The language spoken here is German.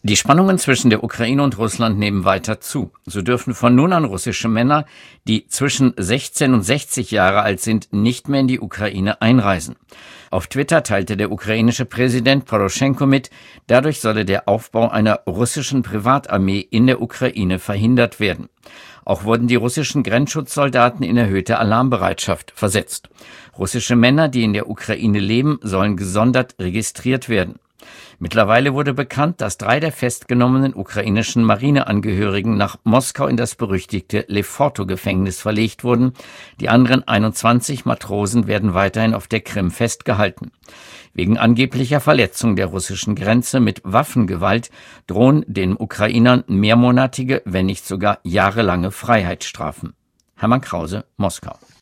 Die Spannungen zwischen der Ukraine und Russland nehmen weiter zu. So dürfen von nun an russische Männer, die zwischen 16 und 60 Jahre alt sind, nicht mehr in die Ukraine einreisen. Auf Twitter teilte der ukrainische Präsident Poroschenko mit, dadurch solle der Aufbau einer russischen Privatarmee in der Ukraine verhindert werden. Auch wurden die russischen Grenzschutzsoldaten in erhöhte Alarmbereitschaft versetzt. Russische Männer, die in der Ukraine leben, sollen gesondert registriert werden. Mittlerweile wurde bekannt, dass 3 der festgenommenen ukrainischen Marineangehörigen nach Moskau in das berüchtigte Leforto-Gefängnis verlegt wurden. Die anderen 21 Matrosen werden weiterhin auf der Krim festgehalten. Wegen angeblicher Verletzung der russischen Grenze mit Waffengewalt drohen den Ukrainern mehrmonatige, wenn nicht sogar jahrelange Freiheitsstrafen. Hermann Krause, Moskau.